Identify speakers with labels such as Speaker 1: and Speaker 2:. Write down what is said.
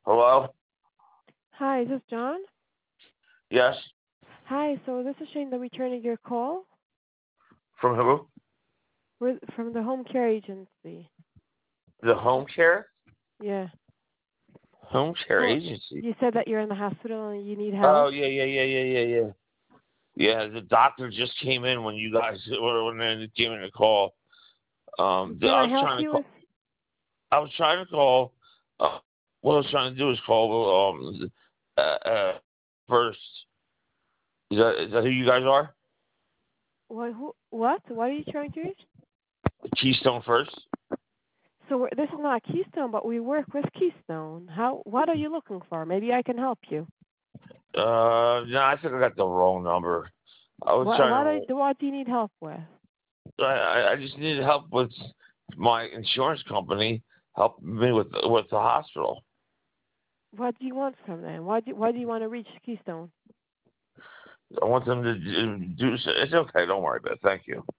Speaker 1: Hello?
Speaker 2: Hi, is this John?
Speaker 1: Yes?
Speaker 2: Hi, so this is Shane, the returning your call.
Speaker 1: From who?
Speaker 2: We're from the home care agency.
Speaker 1: The home care?
Speaker 2: Yeah.
Speaker 1: Home care
Speaker 2: So
Speaker 1: agency.
Speaker 2: you said that you're in the hospital and you need
Speaker 1: Oh,
Speaker 2: help.
Speaker 1: yeah. Yeah, the doctor just came in when you guys, or when they came in to call.
Speaker 2: Can
Speaker 1: I
Speaker 2: I
Speaker 1: was
Speaker 2: help
Speaker 1: trying to
Speaker 2: you
Speaker 1: call.
Speaker 2: with?
Speaker 1: I was trying to call. What I was trying to do is call first. Is that who you guys are?
Speaker 2: What? Who? What? What are you trying to reach?
Speaker 1: Keystone First?
Speaker 2: So this is not Keystone, but we work with Keystone. How? What are you looking for? Maybe I can help you.
Speaker 1: No, I think I got the wrong number. I was
Speaker 2: What?
Speaker 1: trying
Speaker 2: What?
Speaker 1: to.
Speaker 2: What do you need help with?
Speaker 1: I just needed help with my insurance company. Help me with the hospital.
Speaker 2: What do you want from them? Why do you want to reach Keystone?
Speaker 1: I want them to do. It's okay. Don't worry about it. Thank you.